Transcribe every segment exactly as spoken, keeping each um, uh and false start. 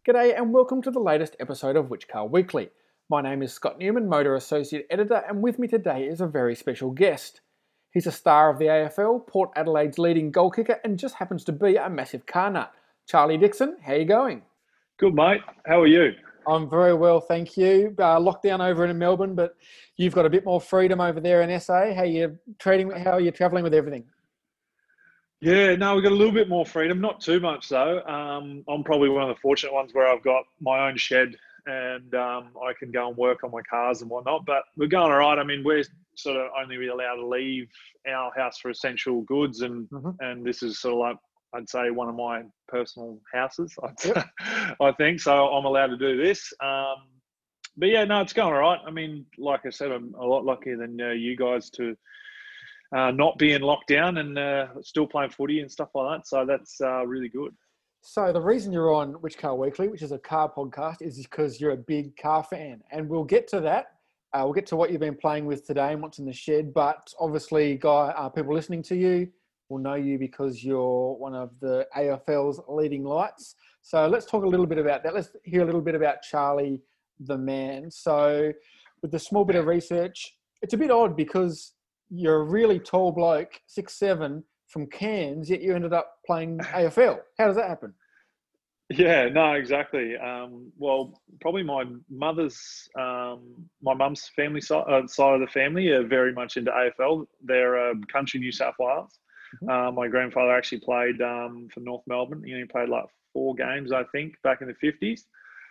G'day and welcome to the latest episode of Which Car Weekly. My name is Scott Newman, Motor Associate Editor, and with me today is a very special guest. He's a star of the A F L, Port Adelaide's leading goal kicker, and just happens to be a massive car nut. Charlie Dixon, how you going? Good, mate. How are you? I'm very well, thank you. Uh, lockdown over in Melbourne, but you've got a bit more freedom over there in S A. How are you trading? How are you travelling with everything? Yeah, no, we've got a little bit more freedom, not too much though. Um, I'm probably one of the fortunate ones where I've got my own shed and um, I can go and work on my cars and whatnot. But we're going all right. I mean, we're sort of only really allowed to leave our house for essential goods, and Mm-hmm. and this is sort of like, I'd say, one of my personal houses. I'd Yep. say, I think so. I'm allowed to do this. Um, but yeah, no, it's going all right. I mean, like I said, I'm a lot luckier than uh, you guys to. Uh, not being locked down and uh, still playing footy and stuff like that. So that's uh, really good. So the reason you're on Which Car Weekly, which is a car podcast, is because you're a big car fan. And we'll get to that. Uh, we'll get to what you've been playing with today and what's in the shed. But obviously, guy, uh, people listening to you will know you because you're one of the A F L's leading lights. So let's talk a little bit about that. Let's hear a little bit about Charlie the man. So with the small bit of research, it's a bit odd because you're a really tall bloke, six seven, from Cairns, yet you ended up playing A F L. How does that happen? Yeah, no, exactly. Um, well, probably my mother's, um, my mum's family side, uh, side of the family are very much into A F L. They're um, country New South Wales. Mm-hmm. Uh, my grandfather actually played um, for North Melbourne. He only played like four games, I think, back in the fifties.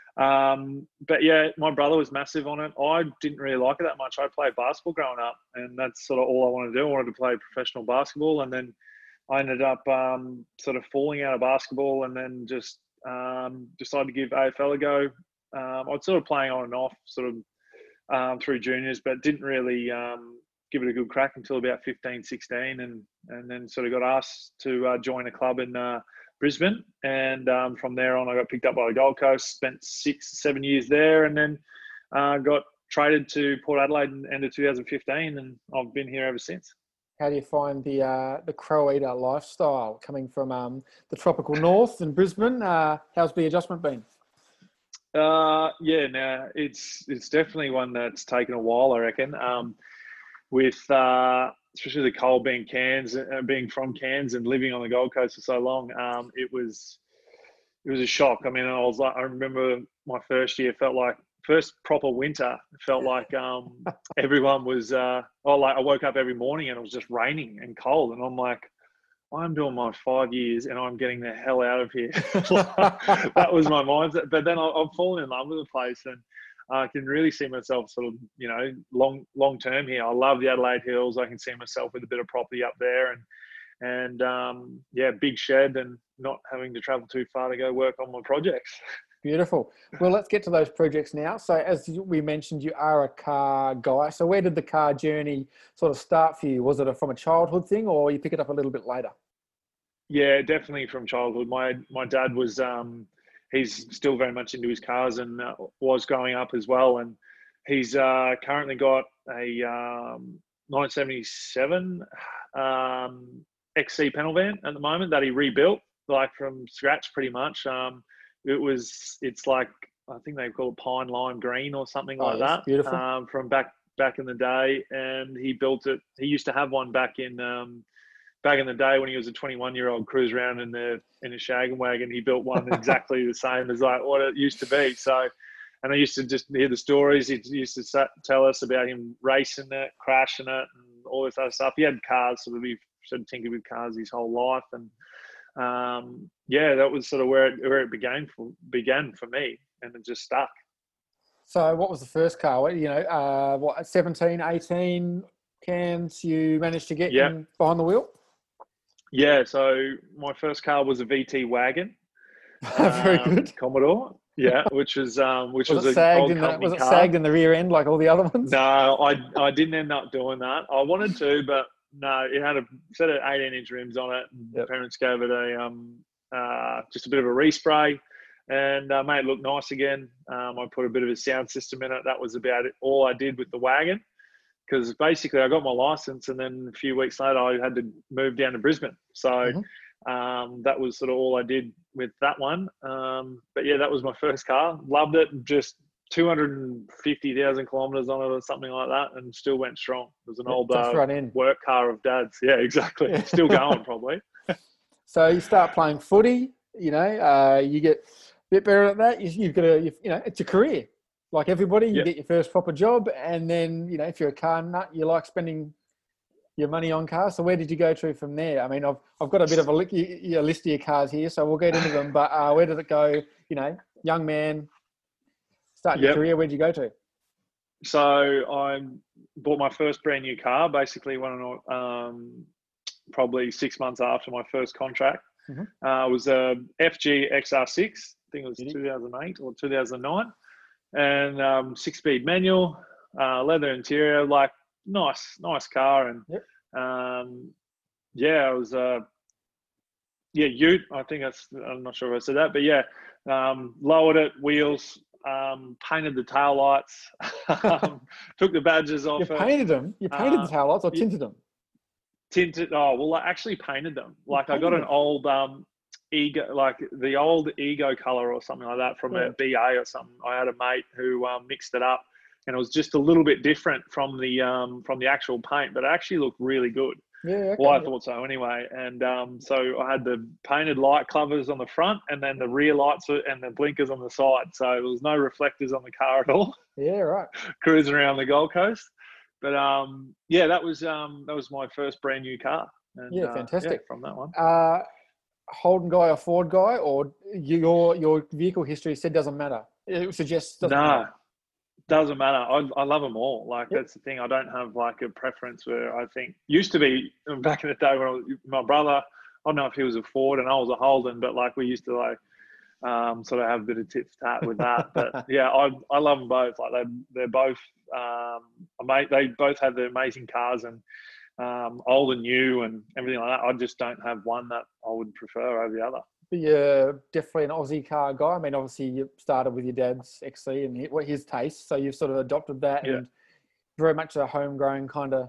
Um, but yeah, my brother was massive on it. I didn't really like it that much. I played basketball growing up, and that's sort of all I wanted to do. I wanted to play professional basketball, and then I ended up um, sort of falling out of basketball, and then just um, decided to give A F L a go. Um, I was sort of playing on and off, sort of um, through juniors, but didn't really um, give it a good crack until about fifteen, sixteen, and and then sort of got asked to uh, join a club in uh, Brisbane, and um, from there on I got picked up by the Gold Coast, spent six, seven years there, and then uh, got traded to Port Adelaide in the end of two thousand fifteen, and I've been here ever since. How do you find the uh, the crow eater lifestyle coming from um, the tropical north in Brisbane? Uh, how's the adjustment been? Uh, yeah, now it's it's definitely one that's taken a while, I reckon. Um, with uh, especially the cold being Cairns, uh, being from Cairns and living on the Gold Coast for so long, um, it was it was a shock. I mean, I was like, I remember my first year felt like first proper winter. It felt like um, everyone was. Uh, oh, like I woke up every morning and it was just raining and cold, and I'm like, I'm doing my five years and I'm getting the hell out of here. That was my mindset. But then I, I've fallen in love with the place, and I can really see myself sort of, you know, long long term here. I love the Adelaide Hills. I can see myself with a bit of property up there, and and um, yeah, big shed, and not having to travel too far to go work on my projects. Beautiful. Well, let's get to those projects now. So as we mentioned, you are a car guy. So where did the car journey sort of start for you? Was it a, from a childhood thing, or you pick it up a little bit later? Yeah, definitely from childhood. My my dad was um, he's still very much into his cars, and uh, was growing up as well. And he's uh, currently got a um, nineteen seventy-seven um, X C panel van at the moment that he rebuilt like from scratch, pretty much. Um, it was it's like, I think they call it pine lime green or something Oh, like yes, that. beautiful. Um, from back back in the day, and he built it. He used to have one back in. Um, Back in the day when he was a twenty-one-year-old cruise around in the in a shaggin wagon, he built one exactly the same as like what it used to be. So, and I used to just hear the stories. He used to tell us about him racing it, crashing it, and all this other stuff. He had cars, sort of he sort of tinkered with cars his whole life, and um, yeah, that was sort of where it, where it began for began for me, and it just stuck. So what was the first car? What, you know, uh, what, seventeen, eighteen cans you managed to get Yeah. in behind the wheel? Yeah, so my first car was a V T wagon. Very um, good. Commodore, yeah, which was um, which Was was, it a sagged old in the company Was it car. sagged in the rear end like all the other ones? No, I I didn't end up doing that. I wanted to, but no, it had a set of eighteen inch rims on it. And Yep. Parents gave it a um uh just a bit of a respray, and uh, made it look nice again. Um, I put a bit of a sound system in it. That was about it. All I did with the wagon. Because basically I got my license, and then a few weeks later I had to move down to Brisbane. So Mm-hmm. um, that was sort of all I did with that one. Um, but yeah, that was my first car. Loved it. Just two hundred fifty thousand kilometers on it or something like that, and still went strong. It was an Yep, old just uh, run in. work car of Dad's. Yeah, exactly. Yeah. Still going probably. So you start playing footy. You know, uh, you get a bit better at that. You, you've got to, you've, you know, it's a career. Like everybody, you Yep. get your first proper job, and then you know, if you're a car nut, you like spending your money on cars. So where did you go to from there? I mean, I've I've got a bit of a, li- a list of your cars here, so we'll get into them. But uh, where did it go? You know, young man, starting Yep. your career. Where'd you go to? So I bought my first brand new car, basically when um, probably six months after my first contract. Mm-hmm. Uh, it was a F G X R six. I think it was Did you? two thousand eight or two thousand nine, and um, six-speed manual, uh, leather interior, like nice, nice car, and Yep. um, yeah, it was uh, yeah, Ute. I think that's. I'm not sure if I said that, but yeah, um, lowered it, wheels. Um, painted the tail lights, um, took the badges off You it. painted them. You painted Uh, the tail lights or y- tinted them. Tinted. Oh well, I actually painted them. You Like I got painted an them? old um, ego, like the old ego color or something like that from Yeah. a B A or something. I had a mate who um, mixed it up, and it was just a little bit different from the um, from the actual paint, but it actually looked really good. Yeah. Okay. Well, I yeah. thought so anyway. And um, so I had the painted light covers on the front, and then the rear lights and the blinkers on the side. So there was no reflectors on the car at all. Yeah. Right. Cruising around the Gold Coast. But um, yeah, that was um, that was my first brand new car. And, Yeah. uh, Fantastic. yeah, from that one. Uh, Holden guy or Ford guy, or your your vehicle history said doesn't matter. It suggests doesn't No, matter. doesn't matter. I, I love them all. Like Yep. that's the thing. I don't have like a preference where I think used to be back in the day when I was, my brother. I don't know if he was a Ford and I was a Holden, but like we used to like um, sort of have a bit of tit for tat with that. But yeah, I I love them both. Like they they're both um, ama- they both have the amazing cars and um, old and new and everything like that. I just don't have one that I would prefer over the other. But you're definitely an Aussie car guy. I mean, obviously you started with your dad's X C and his, what his taste, so you've sort of adopted that Yeah. and very much a homegrown kind of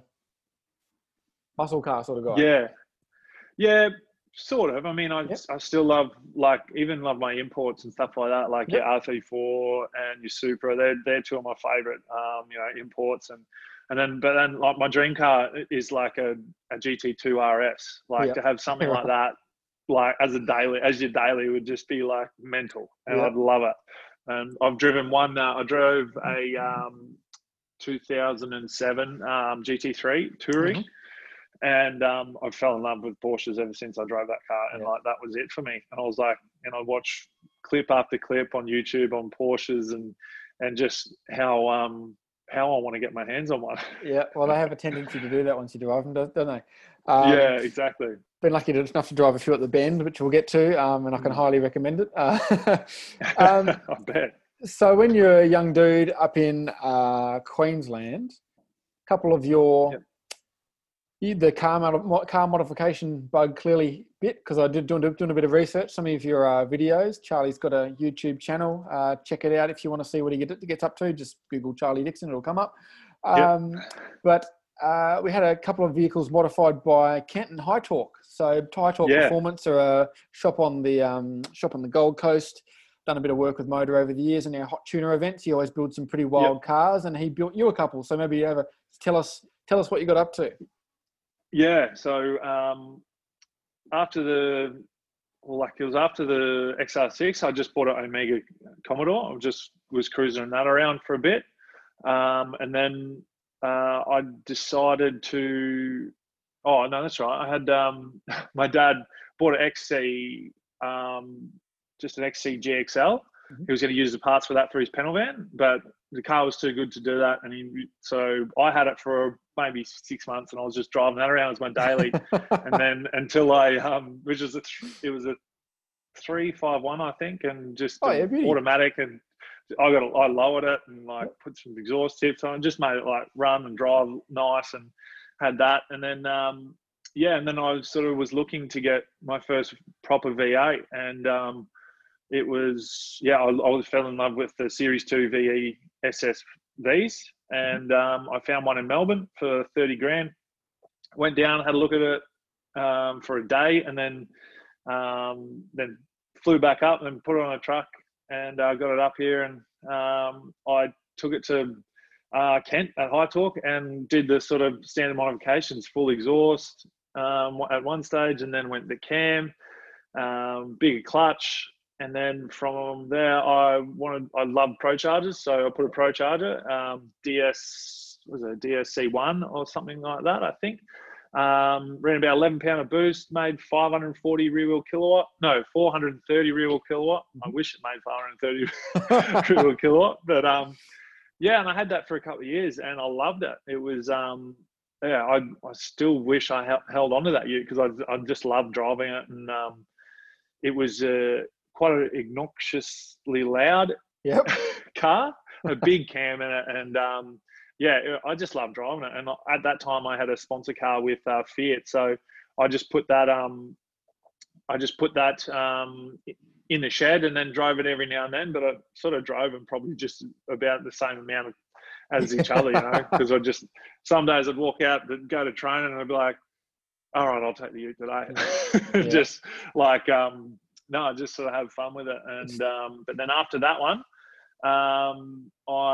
muscle car sort of guy. Yeah, yeah, sort of. I mean, I Yep. I still love like even love my imports and stuff like that, like Yep. your R thirty-four and your Supra. They're they're two of my favorite, um, you know, imports and and then but then like my dream car is like a, a G T two R S. Like Yep. to have something like Right. that, like as a daily as your daily would just be like mental, and Yep. I'd love it. And I've driven one. Uh, I drove a um, two thousand seven um, G T three Touring. Mhm. And um, I fell in love with Porsches ever since I drove that car, and Yeah. like that was it for me. And I was like, and I watched clip after clip on YouTube on Porsches, and and just how um how I want to get my hands on one. Yeah, well, they have a tendency to do that once you drive them, don't don't they? Um, Yeah, exactly. Been lucky enough to drive a few at the Bend, which we'll get to, um, and I can Mm. highly recommend it. Uh, um, I bet. so when you're a young dude up in uh, Queensland, a couple of your Yep. you, the car mod, car modification bug clearly bit, because I did doing, doing a bit of research. Some of your uh, videos. Charlie's got a YouTube channel. Uh, check it out if you want to see what he get, gets up to. Just Google Charlie Dixon; it'll come up. Um, Yep. But uh, we had a couple of vehicles modified by Canton High Torque. So High Torque Yeah. Performance are a shop on the um, shop on the Gold Coast. Done a bit of work with Motor over the years, and our hot tuner events. He always builds some pretty wild Yep. cars, and he built you a couple. So maybe you have a tell us tell us what you got up to. Yeah. So um, after the well, like it was after the X R six, I just bought an Omega Commodore. I just was cruising that around for a bit, um, and then uh, I decided to. Oh no, that's right. I had um, my dad bought an X C, um, just an X C G X L. Mhm. He was going to use the parts for that for his panel van, but the car was too good to do that, and he, so I had it for maybe six months, and I was just driving that around as my daily, and then until I, um, which was a, th- it was a three five one, I think, and just Oh, yeah, beauty. automatic, and I got, I lowered it and like put some exhaust tips on, just made it like run and drive nice, and had that, and then um, yeah, and then I sort of was looking to get my first proper V eight, and um, it was yeah, I, I fell in love with the Series Two V E S S Vs, and um, I found one in Melbourne for thirty grand. Went down, had a look at it um, for a day, and then um, then flew back up and put it on a truck and uh, got it up here. And um, I took it to uh, Kent at High Talk and did the sort of standard modifications, full exhaust um, at one stage, and then went to cam, um, bigger clutch. And then from there, I wanted, I love Pro Chargers. So I put a Pro Charger, um, D S, was it D S C one or something like that, I think. Um, ran about eleven pound of boost, made five hundred forty rear wheel kilowatt. No, four hundred thirty rear wheel kilowatt. I wish it made five hundred thirty rear wheel kilowatt. But um, yeah, and I had that for a couple of years and I loved it. It was, um, yeah, I, I still wish I he- held on to that ute because I, I just loved driving it. And um, it was uh, quite an obnoxiously loud yep. car, a big cam in it. And um, yeah, I just love driving it. And at that time I had a sponsor car with uh, Fiat. So I just put that, um, I just put that um, in the shed and then drove it every now and then, but I sort of drove them probably just about the same amount of, as each other, you know, because I just, some days I'd walk out, go to training and I'd be like, all right, I'll take the ute today. Yeah. Just like, um, no, just sort of have fun with it. And, um, but then after that one, um,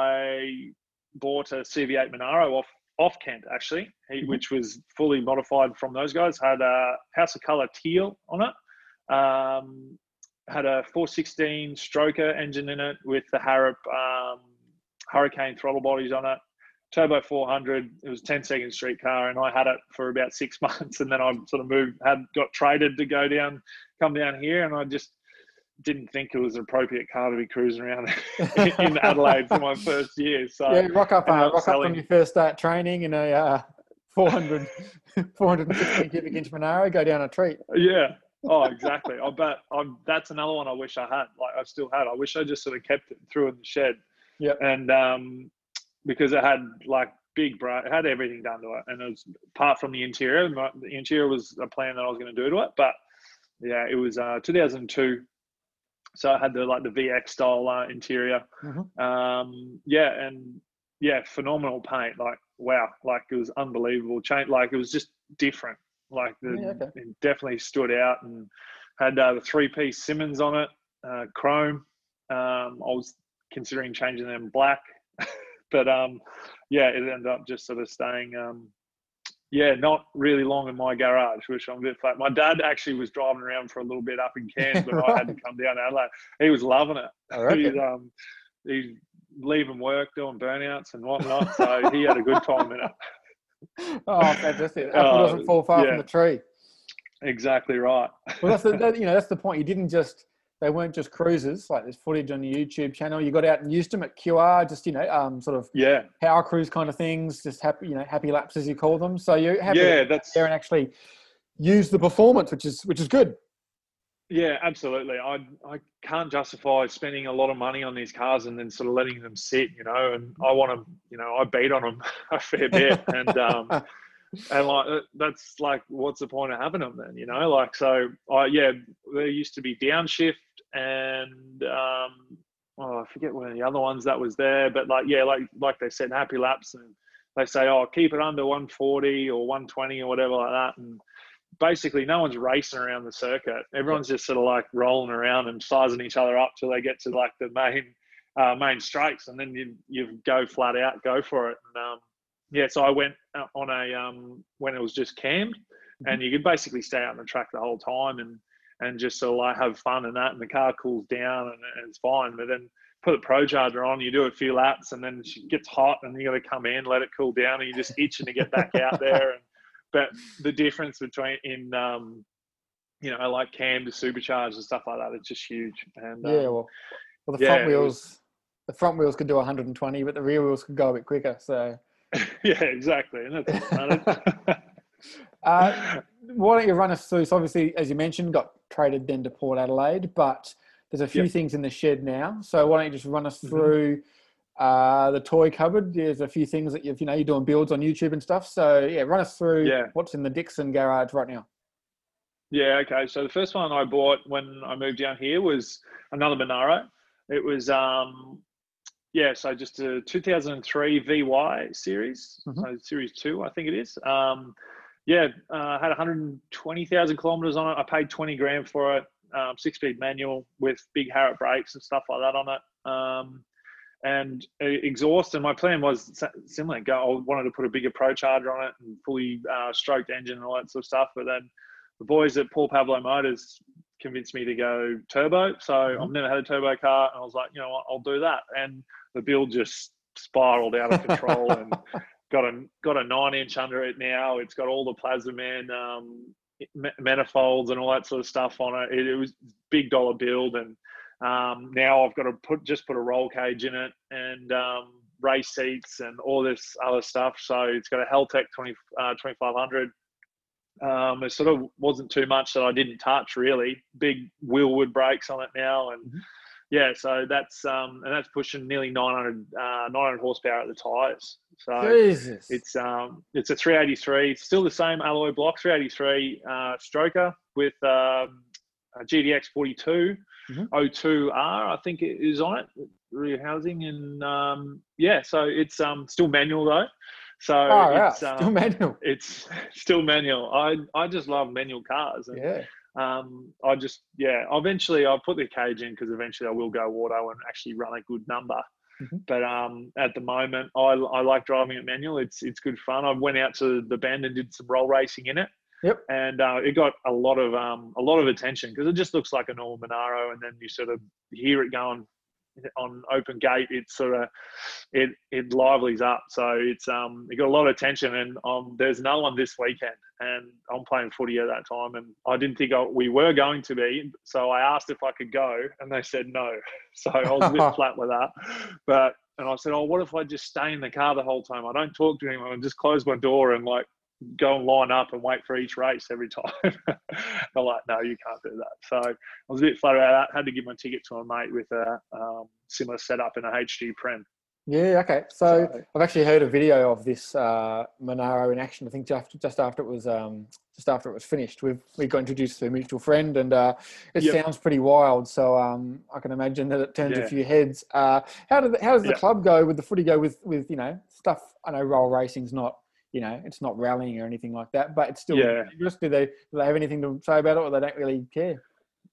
I bought a C V eight Monaro off, off Kent actually, he, mm-hmm. which was fully modified from those guys, had a House of Colour teal on it. Um, had a four sixteen stroker engine in it with the Harrop, um, Hurricane throttle bodies on it. Turbo four hundred, it was a ten second street car, and I had it for about six months, and then I sort of moved, had got traded to go down, come down here, and I just didn't think it was an appropriate car to be cruising around in Adelaide for my first year. So yeah, rock up, uh, rock selling. up when you first start training in a uh, four hundred, four hundred fifteen cubic inch Monaro, go down a treat. Yeah. Oh, exactly. I bet I'm, that's another one I wish I had. Like I still had. I wish I just sort of kept it and threw it in the shed. Yeah. And um, because it had like big bra, it had everything done to it, and it was apart from the interior. My, the interior was a plan that I was going to do to it, but yeah, it was uh, two thousand two. So I had the like the V X style uh, interior. Mm-hmm. Um, yeah, and yeah, phenomenal paint. Like wow, like it was unbelievable. Change, like it was just different. Like the, yeah, okay. It definitely stood out, and had uh, the three-piece Simmons on it, uh, chrome. Um, I was considering changing them black, but um, yeah, it ended up just sort of staying. Um, yeah, not really long in my garage, which I'm a bit flat. My dad actually was driving around for a little bit up in Cairns, but right. I had to come down to Adelaide. He was loving it. He's um, he's leaving work, doing burnouts and whatnot, so he had a good time in it. Oh, fantastic! Apple uh, doesn't fall far yeah. from the tree. Exactly right. Well, that's the that, you know that's the point. You didn't just they weren't just cruisers. Like there's footage on your YouTube channel. You got out and used them at Q R, just you know, um, sort of yeah, power cruise kind of things, just happy you know happy laps as you call them. So you're happy yeah, to that's there and actually use the performance, which is which is good. Yeah, absolutely. I I can't justify spending a lot of money on these cars and then sort of letting them sit, you know. And I want to, you know, I beat on them a fair bit, and um, and like that's like, what's the point of having them then, you know? Like, so I yeah, there used to be downshift and um, oh, I forget one of the other ones that was there, but like yeah, like like they said, happy laps, and they say, oh, keep it under one forty or one twenty or whatever like that, and basically no one's racing around the circuit. Everyone's just sort of like rolling around and sizing each other up till they get to like the main uh, main straights, and then you you go flat out, go for it. And um, yeah, so I went on a um, when it was just cammed, mm-hmm. and you could basically stay out on the track the whole time and and just sort of like have fun and that, and the car cools down and, and it's fine. But then put a Pro Charger on, you do a few laps, and then it gets hot, and you got to come in, let it cool down, and you're just itching to get back out there. And but the difference between in, um, you know, like cam to supercharged and stuff like that, it's just huge. And um, yeah, well, well, the yeah, front wheels, was, the front wheels could do one hundred twenty, but the rear wheels could go a bit quicker. So yeah, exactly. And that's uh, why don't you run us through? So obviously, as you mentioned, got traded then to Port Adelaide, but there's a few yep. things in the shed now. So why don't you just run us through? Mm-hmm. Uh, the toy cupboard, there's a few things that you've, you know, you're doing builds on YouTube and stuff. So yeah, run us through yeah. what's in the Dixon garage right now. Yeah, okay. So the first one I bought when I moved down here was another Monaro. It was, um, yeah, so just a two thousand three V Y series, mm-hmm. so series two, I think it is. Um, yeah, uh, had one hundred twenty thousand kilometers on it. I paid twenty grand for it. um, six-speed manual with big Harriet brakes and stuff like that on it. Um, and exhaust. And my plan was similar. Go, I wanted to put a bigger Pro Charger on it and fully uh, stroked engine and all that sort of stuff. But then the boys at Paul Pablo Motors convinced me to go turbo. So mm-hmm. I've never had a turbo car, and I was like, you know what, I'll do that. And the build just spiraled out of control and got a got a nine inch under it now. It's got all the Plasma Man um, manifolds and all that sort of stuff on it. It, it was big dollar build, and um, now I've got to put just put a roll cage in it and um, race seats and all this other stuff. So it's got a Heltec twenty, uh, twenty-five hundred. Um, it sort of wasn't too much that I didn't touch really. Big Willwood brakes on it now, and mm-hmm. yeah, so that's um, and that's pushing nearly nine hundred, uh, nine hundred horsepower at the tyres. So Jesus. it's um, it's a three eighty-three, still the same alloy block, three eighty-three uh, stroker with um, a G D X forty-two mm-hmm. oh two R, I think it is on it, rehousing, and um, yeah, so it's um, still manual though. So oh, it's yeah. um, still manual. It's still manual. I I just love manual cars. And, yeah. Um, I just yeah. Eventually, I'll put the cage in because eventually I will go auto and actually run a good number. Mm-hmm. But um, at the moment, I I like driving it manual. It's it's good fun. I went out to the Bend and did some roll racing in it. Yep. And uh, it got a lot of um a lot of attention because it just looks like a normal Monaro, and then you sort of hear it going on open gate. It sort of it it livelies up, so it's um it got a lot of attention. And um there's no one this weekend, and I'm playing footy at that time, and I didn't think I, we were going to be, so I asked if I could go, and they said no. So I was a bit flat with that, but and I said, oh, what if I just stay in the car the whole time? I don't talk to anyone and just close my door and like go and line up and wait for each race every time. They're like, no, you can't do that. So I was a bit flat about that. Had to give my ticket to a mate with a um, similar setup in a H G Prem. Yeah, okay. So, so I've actually heard a video of this uh, Monaro in action. I think just, just after it was um, just after it was finished. We've we got introduced to a mutual friend, and uh, it yep. sounds pretty wild. So um, I can imagine that it turns yeah. a few heads. Uh, how did the, how does the yep. club go with the footy go with with you know stuff? I know roll racing's not. You know, it's not rallying or anything like that, but it's still yeah. dangerous. Do they do they have anything to say about it, or they don't really care?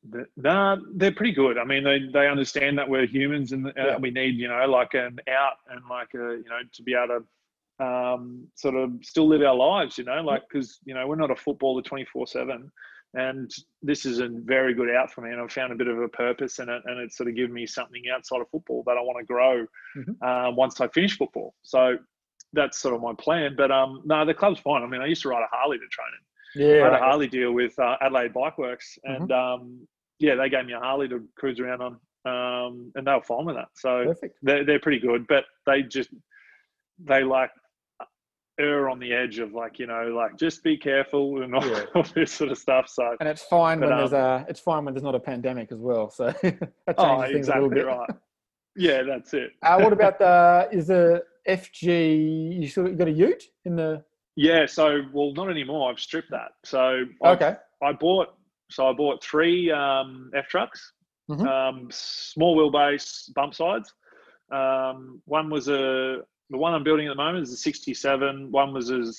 Nah, they're pretty good. I mean, they, they understand that we're humans, and uh, yeah. we need, you know, like an out and like a, you know, to be able to um, sort of still live our lives, you know, like, because, you know, we're not a footballer twenty-four seven, and this is a very good out for me, and I've found a bit of a purpose in it, and it's sort of given me something outside of football that I want to grow mm-hmm. uh, once I finish football. So that's sort of my plan. But um, no, the club's fine. I mean, I used to ride a Harley to training. Yeah, I had a Harley deal with uh, Adelaide Bike Works, and mm-hmm. um, yeah, they gave me a Harley to cruise around on, um, and they were fine with that. So Perfect. they're they're pretty good, but they just they like err on the edge of like, you know, like just be careful and all, yeah. all this sort of stuff. So and it's fine but, when um, there's a it's fine when there's not a pandemic as well. So that changes oh, things exactly a little bit. Right. Yeah, that's it. uh, what about the is the F G? You sort of got a Ute in the. Yeah, so well, not anymore. I've stripped that. So okay, I've, I bought so I bought three um, F trucks, mm-hmm. um, small wheelbase bump sides. Um, one was a the one I'm building at the moment is a sixty-seven. One was a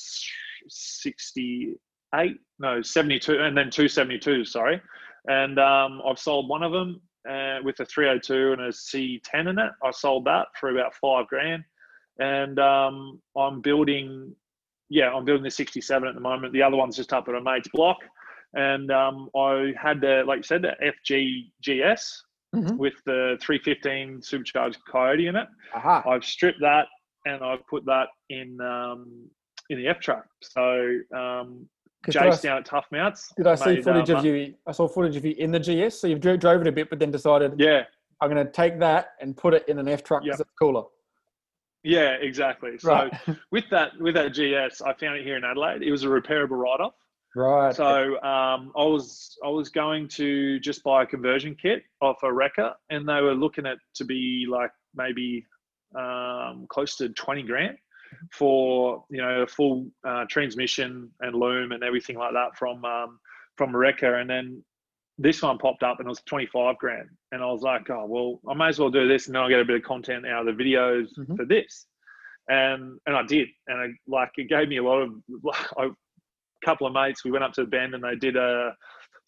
sixty-eight, no seventy-two, and then two seventy-twos. Sorry, and um, I've sold one of them uh, with a three oh two and a C ten in it. I sold that for about five grand, and um, I'm building. Yeah, I'm building the sixty-seven at the moment. The other one's just up at a mate's block. And um, I had the, like you said, the F G G S mm-hmm. with the three fifteen supercharged Coyote in it. Aha. I've stripped that and I've put that in um, in the F truck. So um, Jace down at Tough Mounts. Did I see made, footage um, of you? I saw footage of you in the G S. So you've drove, drove it a bit, but then decided, yeah, I'm going to take that and put it in an F truck because yep. it's cooler. Yeah, exactly. So right. with that with that G S, I found it here in Adelaide. It was a repairable write-off. Right. So um, I was I was going to just buy a conversion kit off a wrecker, and they were looking at to be like maybe um, close to twenty grand for, you know, a full uh, transmission and loom and everything like that from um, from a wrecker. And then this one popped up and it was twenty-five grand. And I was like, oh, well, I may as well do this and then I'll get a bit of content out of the videos mm-hmm. for this. And and I did. And I, like, it gave me a lot of, a couple of mates, we went up to the Bend and they did a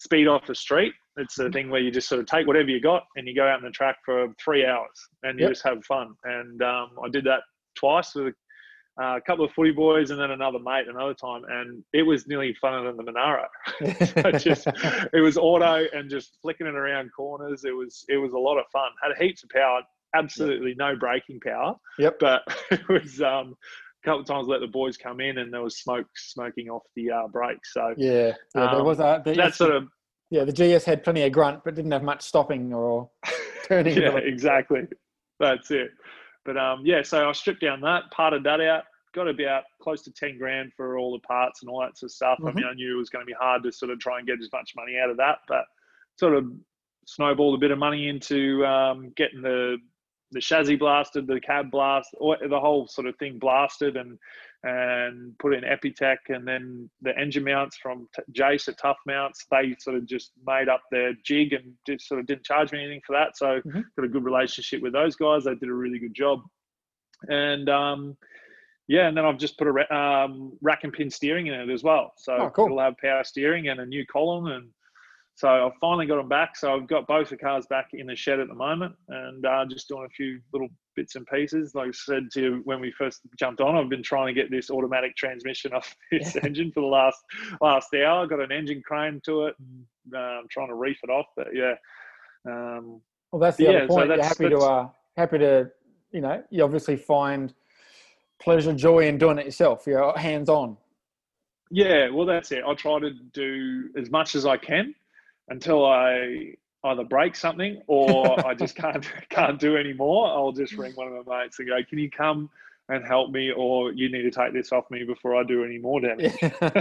speed off the street. It's a thing where you just sort of take whatever you got and you go out on the track for three hours and you Yep. just have fun. And um, I did that twice with uh, a couple of footy boys and then another mate another time, and it was nearly funner than the Monaro. So just it was auto and just flicking it around corners. It was it was a lot of fun. Had heaps of power, absolutely no braking power. Yep. But it was um, a couple of times let the boys come in and there was smoke smoking off the uh, brakes. So Yeah, yeah, there um, was a the, that sort of yeah. The G S had plenty of grunt, but didn't have much stopping or turning. yeah, exactly. That's it. But um, yeah, so I stripped down that, parted that out, got about close to ten grand for all the parts and all that sort of stuff. Mm-hmm. I mean, I knew it was going to be hard to sort of try and get as much money out of that, but sort of snowballed a bit of money into um, getting the the chassis blasted, the cab blast, or the whole sort of thing blasted, and and put in Epitech, and then the engine mounts from T- Jace at Tough Mounts. They sort of just made up their jig and just sort of didn't charge me anything for that. So Mm-hmm. got a good relationship with those guys. They did a really good job. And um, yeah, and then I've just put a um, rack and pin steering in it as well. So Oh, cool. it'll have power steering and a new column. And so I've finally got them back. So I've got both the cars back in the shed at the moment, and uh, just doing a few little bits and pieces. Like I said to you when we first jumped on, I've been trying to get this automatic transmission off this Yeah. engine for the last last hour. I've got an engine crane to it, and uh, I'm trying to reef it off. But yeah, um, Well, that's the yeah, other so point. You're that's- happy to that's- uh, happy to you know you obviously find pleasure, joy in doing it yourself. You're hands on. yeah, well, that's it. I try to do as much as I can until I either break something or I just can't can't do anymore. I'll just ring one of my mates and go, "Can you come and help me, or you need to take this off me before I do any more damage?"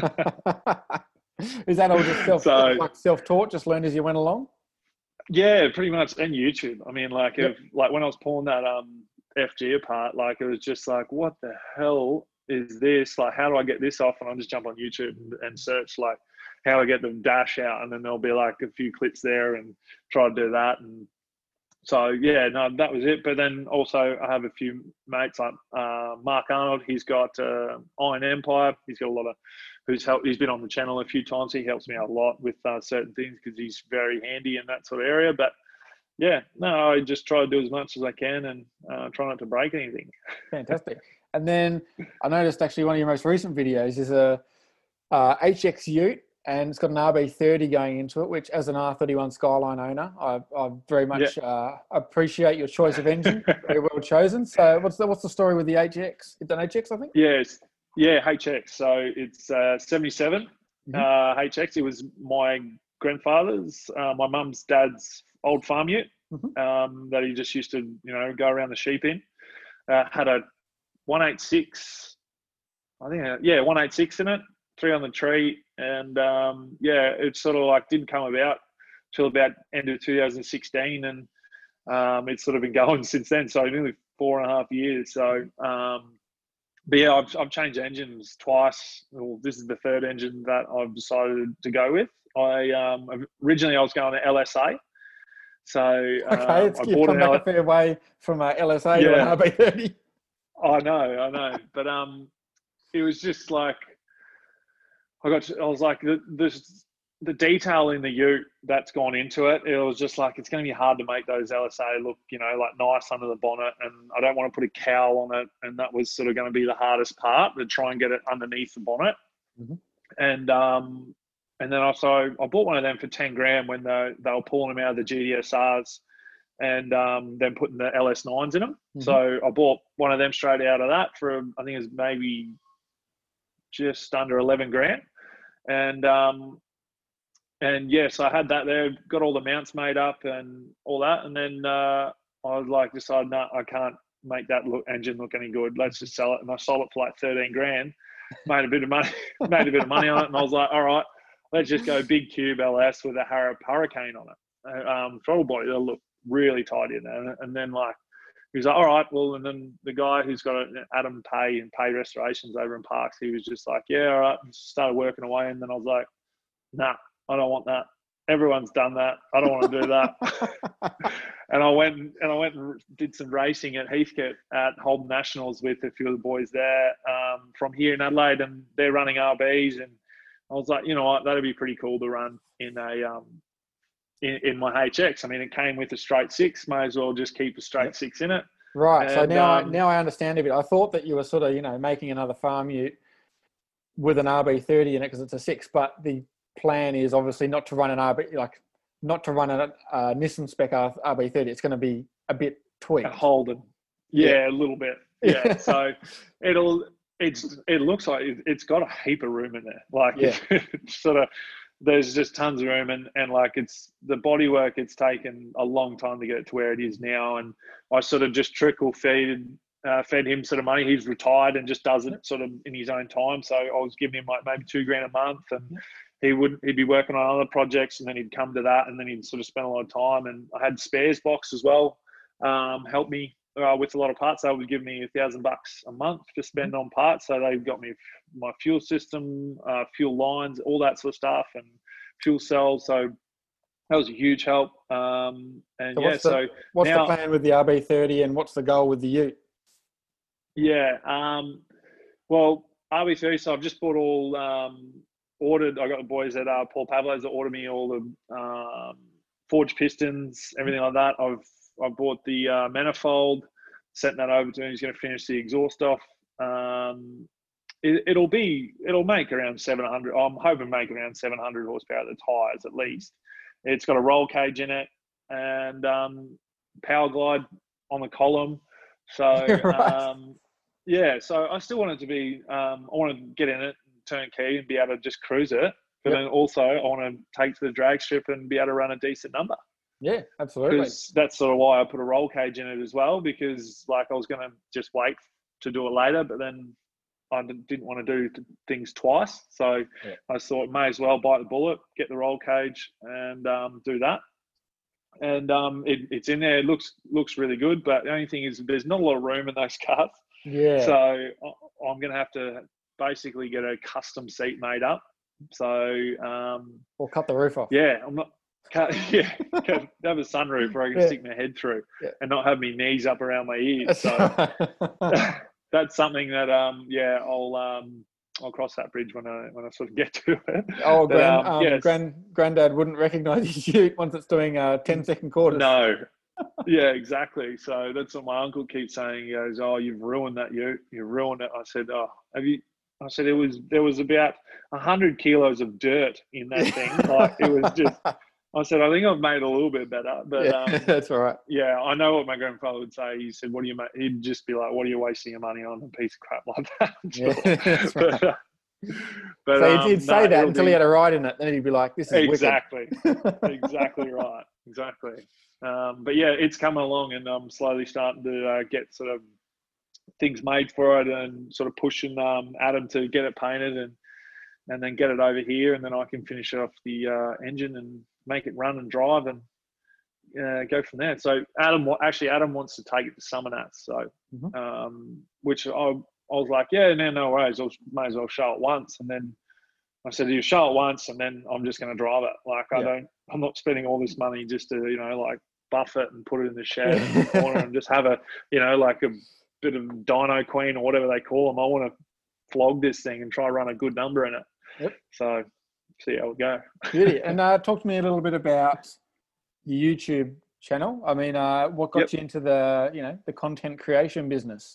Is that all just self So- like self taught? Just learned as you went along. Yeah, pretty much. And YouTube. I mean, like, Yep. if like when I was pulling that um F G apart, like it was just like, what the hell is this? Like, how do I get this off? And I'll just jump on YouTube and, and search like how I get the dash out, and then there'll be like a few clips there, and try to do that. And so yeah, no, that was it. But then also I have a few mates like uh, Mark Arnold. He's got uh, Iron Empire. He's got a lot of who's helped. He's been on the channel a few times. He helps me out a lot with uh, certain things because he's very handy in that sort of area. But yeah, no, I just try to do as much as I can and uh, try not to break anything. Fantastic. And then I noticed actually one of your most recent videos is a uh, H X Ute, and it's got an R B thirty going into it, which as an R thirty-one Skyline owner, I, I very much yeah. uh, appreciate your choice of engine. Very well chosen. So what's the, what's the story with the H X? It's an H X, I think? Yes. Yeah, H X. So it's uh, seventy-seven mm-hmm. uh, H X. It was my grandfather's, uh, my mum's dad's old farm ute mm-hmm. um, that he just used to, you know, go around the sheep in. Uh, had a one eighty-six, I think, uh, yeah, one eighty-six in it, three on the tree. And um, yeah, it sort of like didn't come about till about end of two thousand sixteen. And um, it's sort of been going since then. So nearly four and a half years. So, um, but yeah, I've, I've changed engines twice. Well, this is the third engine that I've decided to go with. I um, originally I was going to L S A. So okay, um, it's I you've bought come an back L- a fair way from uh, L S A yeah. to an R B thirty. I know, I know, but um, it was just like I got. To, I was like the the the detail in the ute that's gone into it. It was just like it's going to be hard to make those L S A look, you know, like nice under the bonnet, and I don't want to put a cowl on it, and that was sort of going to be the hardest part to try and get it underneath the bonnet. Mm-hmm. And um, and then also I bought one of them for ten grand when they they were pulling them out of the G D S Rs. And um, then putting the L S nines in them. Mm-hmm. So I bought one of them straight out of that for, I think it was maybe just under eleven grand. And, um, and yes, I had that there, got all the mounts made up and all that. And then uh, I was like, decided, no, I can't make that look, engine look any good. Let's just sell it. And I sold it for like thirteen grand, made a bit of money, made a bit of money on it. And I was like, all right, let's just go big cube L S with a Harrop Hurricane on it. Um, throttle body, that'll look really tight in there. And then like he was like, all right, well, and then the guy who's got Adam Pay and Pay Restorations over in Parks, he was just like, yeah, all right, and started working away. And then I was like, nah, I don't want that. Everyone's done that. I don't want to do that. and I went and I went and did some racing at Heathcote at Holden Nationals with a few of the boys there um, from here in Adelaide, and they're running R Bs, and I was like, you know what, that'd be pretty cool to run in a um, in, in my H X. I mean, it came with a straight six. May as well just keep a straight yep. six in it. Right. And, so now, um, I, now I understand a bit. I thought that you were sort of, you know, making another farm ute with an R B thirty in it because it's a six, but the plan is obviously not to run an R B, like not to run a, a Nissan spec R B thirty. It's going to be a bit tweaked. A Holden. Yeah, yeah. a little bit. Yeah. So it'll, it's, it looks like it's got a heap of room in there. Like yeah. it's sort of, there's just tons of room, and, and like it's the bodywork, it's taken a long time to get it to where it is now. And I sort of just trickle feed, uh, fed him sort of money. He's retired and just does it sort of in his own time. So I was giving him like maybe two grand a month, and he would, he'd be working on other projects, and then he'd come to that, and then he'd sort of spend a lot of time. And I had spares box as well, um, help me uh, with a lot of parts. They would give me a thousand bucks a month to spend on parts. So they got me my fuel system, uh, fuel lines, all that sort of stuff, and fuel cells. So that was a huge help. Um, and so yeah, what's the, so what's now, the plan with the R B thirty, and what's the goal with the ute? Yeah. Um, well, R B thirty, so I've just bought all, um, ordered, I got the boys at uh, Paul Pavlos that ordered me all the um, forged pistons, everything like that. I've I bought the uh, manifold, sent that over to him. He's going to finish the exhaust off. Um, it, it'll be, it'll make around seven hundred. I'm hoping to make around seven hundred horsepower at the tires at least. It's got a roll cage in it and um, power glide on the column. So right. um, yeah, so I still want it to be. Um, I want to get in it, turnkey, and be able to just cruise it. But yep. then also I want to take to the drag strip and be able to run a decent number. Yeah, absolutely. Because that's sort of why I put a roll cage in it as well, because like I was going to just wait to do it later, but then I didn't want to do things twice. So yeah. I thought may as well bite the bullet, get the roll cage and um, do that. And um, it, it's in there. It looks looks really good, but the only thing is there's not a lot of room in those cars. Yeah. So I'm going to have to basically get a custom seat made up. So um, or cut the roof off. Yeah, I'm not. Cut, yeah, have a sunroof where I can yeah. stick my head through yeah. and not have my knees up around my ears. So that's something that um yeah I'll um I'll cross that bridge when I when I sort of get to it. Oh, but, grand, um, um, yes. grand granddad wouldn't recognise his ute once it's doing uh, ten second quarters. No. Yeah, exactly. So that's what my uncle keeps saying. He goes, "Oh, you've ruined that ute. You ruined it." I said, "Oh, have you?" I said, "It was there was about a hundred kilos of dirt in that thing. Like it was just." I said, I think I've made it a little bit better, but yeah, um, that's all right. Yeah, I know what my grandfather would say. He said, "What do you make?" He'd just be like, "What are you wasting your money on? A piece of crap like that." Yeah, that's right. but, uh, but, so um, he'd say no, that until be... he had a ride in it. Then he'd be like, "This is exactly, wicked." exactly right, exactly. Um, but yeah, it's coming along, and I'm slowly starting to uh, get sort of things made for it, and sort of pushing um, Adam to get it painted, and and then get it over here, and then I can finish off the uh, engine and make it run and drive and uh, go from there. So Adam, actually Adam wants to take it to Summernats. So, mm-hmm. um, which I, I was like, yeah, no, no worries. I may as well show it once. And then I said, you show it once and then I'm just going to drive it. Like I yeah. don't, I'm not spending all this money just to, you know, like buff it and put it in the shed in the corner and just have a, you know, like a bit of dyno queen or whatever they call them. I want to flog this thing and try to run a good number in it. Yep. So, see how it go. Beauty. And uh, talk to me a little bit about your YouTube channel. I mean, uh, what got yep. you into the, you know, the content creation business?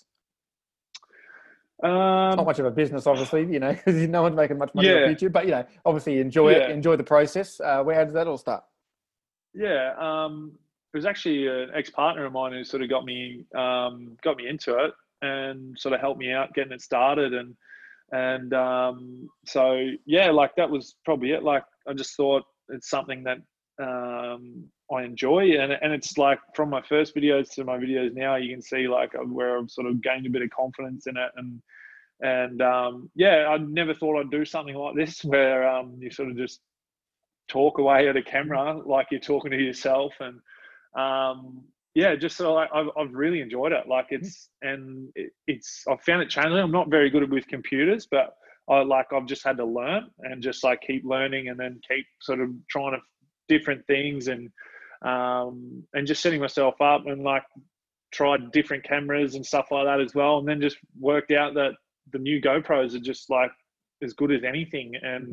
Um, it's not much of a business, obviously, you know, because no one's making much money yeah. off YouTube. But you know, obviously, you enjoy yeah. it, enjoy the process. Uh, where did that all start? Yeah, um, it was actually an ex-partner of mine who sort of got me um, got me into it and sort of helped me out getting it started and. And um, so, yeah, like that was probably it. Like I just thought it's something that um, I enjoy. And, and it's like from my first videos to my videos now, you can see like where I've sort of gained a bit of confidence in it. And, and um, yeah, I never thought I'd do something like this where um, you sort of just talk away at a camera like you're talking to yourself. And um, yeah, just so like, I've, I've really enjoyed it. Like it's, and it, it's, I've found it challenging. I'm not very good with computers, but I like, I've just had to learn and just like keep learning and then keep sort of trying to different things and, um, and just setting myself up and like tried different cameras and stuff like that as well. And then just worked out that the new GoPros are just like as good as anything. And,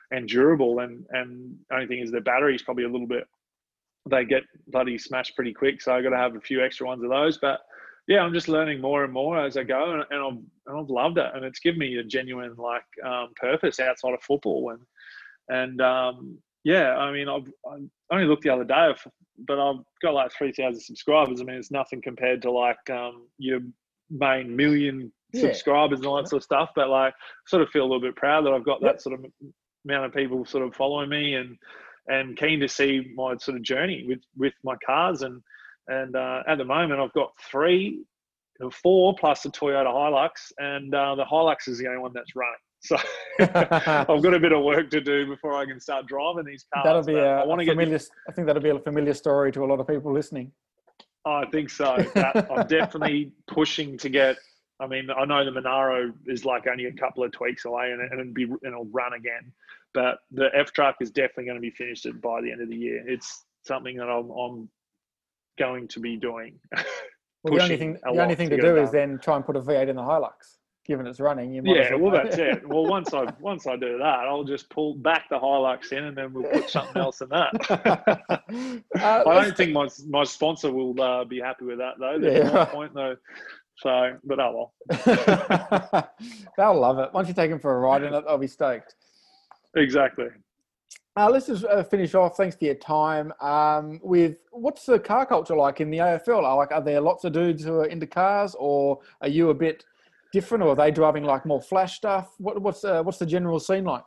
and durable. And and only thing is, the battery's probably a little bit. They get bloody smashed pretty quick, so I got to have a few extra ones of those. But yeah, I'm just learning more and more as I go, and, and I've and I've loved it, and it's given me a genuine like um, purpose outside of football. And and um, yeah, I mean, I've I only looked the other day, but I've got like three thousand subscribers. I mean, it's nothing compared to like um, your main million Yeah. subscribers and all that sort of stuff. But like, sort of feel a little bit proud that I've got Yep. that sort of amount of people sort of following me, and and keen to see my sort of journey with with my cars. And and uh, at the moment, I've got three, four plus the Toyota Hilux, and uh, the Hilux is the only one that's running. So I've got a bit of work to do before I can start driving these cars. That'll be a, I want a to familiar. get. I think that'll be a familiar story to a lot of people listening. I think so. But I'm definitely pushing to get. I mean, I know the Monaro is like only a couple of tweaks away, and, and it'll be and it'll run again. But the F Truck is definitely going to be finished by the end of the year. It's something that I'm, I'm going to be doing. Well, the only thing the only thing to, to do is then try and put a V eight in the Hilux. Given it's running, you might yeah. as well, Well, that's it. Well, once I once I do that, I'll just pull back the Hilux in, and then we'll put something else in that. uh, I don't think my my sponsor will uh, be happy with that though. There's yeah. one point though. So, but oh well. They'll love it. Once you take them for a ride in it, they'll be stoked. Exactly. Uh, let's just uh, finish off. Thanks for your time. Um, with what's the car culture like in the A F L? Are, like, are there lots of dudes who are into cars, or are you a bit different, or are they driving like more flash stuff? What, what's uh, what's the general scene like?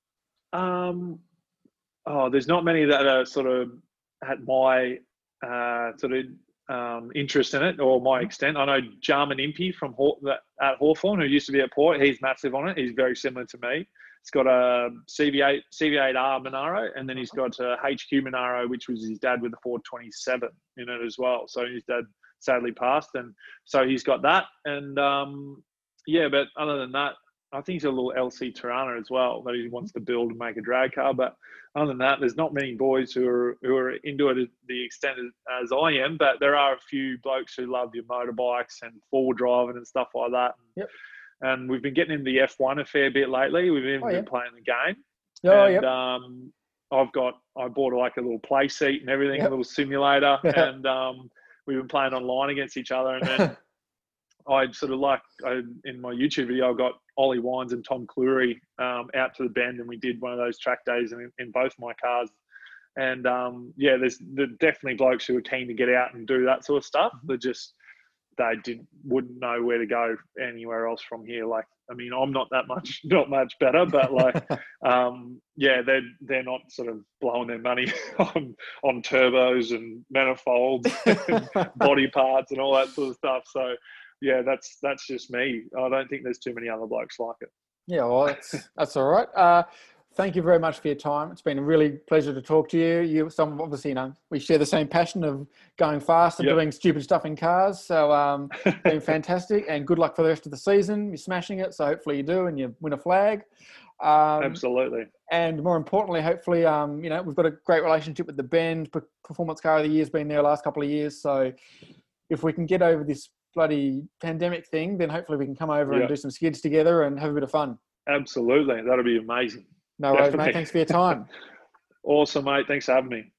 Um, oh, there's not many that are sort of at my uh, sort of um, interest in it or my extent. I know Jarman Impey from Haw- that, at Hawthorn, who used to be at Port. He's massive on it. He's very similar to me. He's got a C V eight C V eight R Monaro, and then he's got a H Q Monaro, which was his dad with the Ford twenty-seven in it as well. So his dad sadly passed, and so he's got that. And um, yeah, but other than that, I think he's a little L C Tirana as well that he wants to build and make a drag car. But other than that, there's not many boys who are who are into it to the extent as I am. But there are a few blokes who love your motorbikes and four-wheel driving and stuff like that. Yep. And we've been getting into the F one a fair bit lately. We've even oh, yeah. been playing the game. Oh, and, yep. um, I've got, I bought like a little play seat and everything, yep. a little simulator. and um, we've been playing online against each other. And then I sort of like, I, in my YouTube video, I got Ollie Wines and Tom Cleary um, out to the bend, and we did one of those track days in, in both my cars. And um, yeah, there's, there's definitely blokes who are keen to get out and do that sort of stuff. They're just, they didn't wouldn't know where to go anywhere else from here. Like, I mean, I'm not that much, not much better, but like, um, yeah, they're they're not sort of blowing their money on on turbos and manifolds, and body parts, and all that sort of stuff. So, yeah, that's that's just me. I don't think there's too many other blokes like it. Yeah, well, that's that's all right. Uh, Thank you very much for your time. It's been a really pleasure to talk to you. You, some obviously, you know, we share the same passion of going fast and yep. doing stupid stuff in cars. So, um, it's been fantastic, and good luck for the rest of the season. You're smashing it, so hopefully you do, and you win a flag. Um, Absolutely. And more importantly, hopefully, um, you know, we've got a great relationship with the Bend. Performance Car of the Year's been there the last couple of years. So, if we can get over this bloody pandemic thing, then hopefully we can come over yep. and do some skids together and have a bit of fun. Absolutely, that'll be amazing. No worries, mate. Thanks for your time. Awesome, mate. Thanks for having me.